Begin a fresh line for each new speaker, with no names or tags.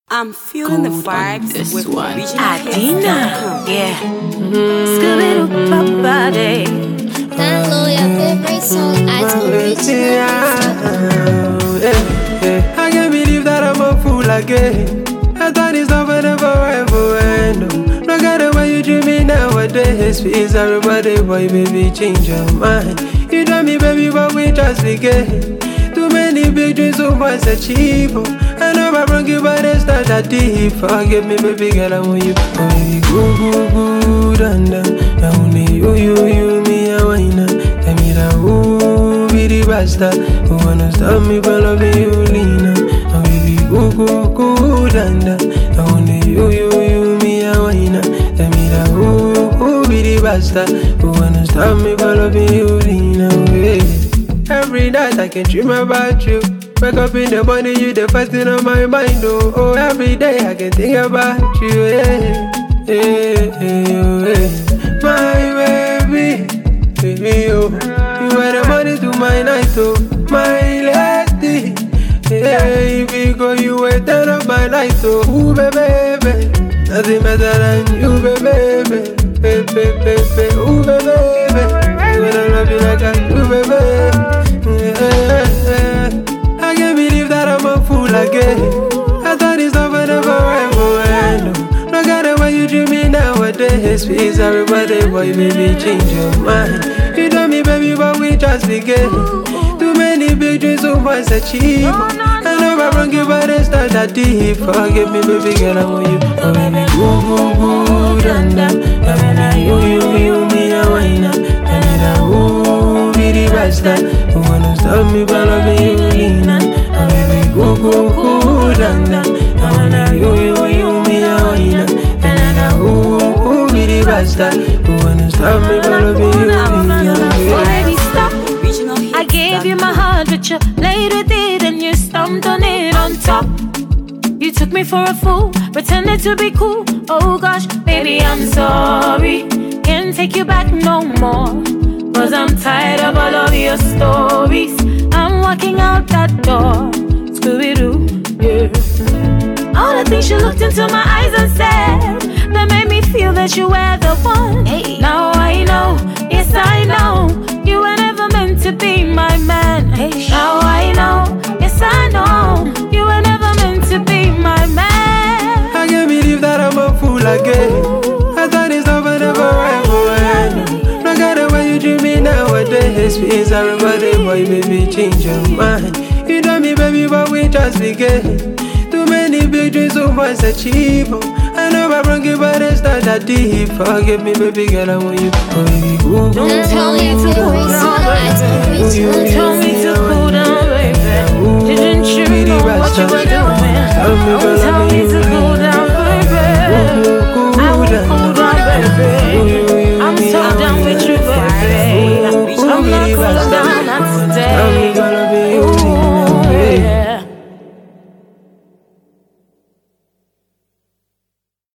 I'm feeling the vibes
this
with
one.
Adina.
Yeah. Scooby-Doo-Papa-Day.
Download your favorite song at
I can't believe that I'm a fool again. I thought it's over and forever end. Look at the way you treat me nowadays. Please everybody, boy, baby, change your mind. You tell me, baby, but we just began. Too many big dreams, so much achievable. I know I wrong you, but it's not that deep. Forgive me, baby girl, I want you. Oh, baby, good, and now only you, me, I wanna. Tell me that, ooh, be the bastard. Who wanna stop me from loving you, Lena? Oh, baby, good, and now only you, me, I wanna. Tell me that, ooh, be the bastard. Who wanna stop me from loving you, Lena? Every night I can dream about you. Wake up in the morning, you the first thing on my mind. Oh, every day I can think about you. My baby, oh, you are the money to my night, oh, my lady. Because you were turn up my light, oh, ooh, baby, nothing better than you, baby, ooh, baby, when I love you like I do, baby. I can't believe that I'm a fool again. I thought it's over and forever end. Look at the way you treat me nowadays. Please everybody, boy, baby, change your mind. You told me, baby, but we just began. Too many big dreams, so much achieve. I know I wrong you, but it's not that deep. Forgive me, baby girl, I want you. Oh, baby, good, and you, me, I wanna. Tell me that, ooh, be the bastard. Who wanna stop me from loving you, Lena? Oh, baby, good, and I wanna you, me, I wanna. Tell me that, ooh, be the bastard. Who wanna stop me from loving you, Lena?
Baby, stop. I gave you my heart, but you played with it and you stomped on it on top. You took me for a fool, pretended to be cool. Oh gosh, baby, I'm sorry. Can't take you back no more, 'cause I'm tired of all of your stories. I'm walking out that door, Scooby-Doo, yeah. All the things you looked into my eyes and said, that made me feel that you were the one. Hey. Now I know, yes I know, you were never meant to be my man. Hey. Now I know, yes I know, you were never meant to be my man.
I can't believe that I'm a fool again. I thought it's over and forever end. Look at the way you treat me nowadays. Please everybody, boy, baby, change your mind. You told me, baby, but we just began. Too many big dreams, so much achievable. I know I wrong you, but it's not that deep. Forgive me, baby girl, I want you. Oh, baby,
Don't tell me to cool down, baby. Don't tell me to cool down, baby. Didn't you know what you were doing? Don't tell me to cool down, baby. I will cool down, baby. I'm so down with you, baby. I'm not cool down, not today.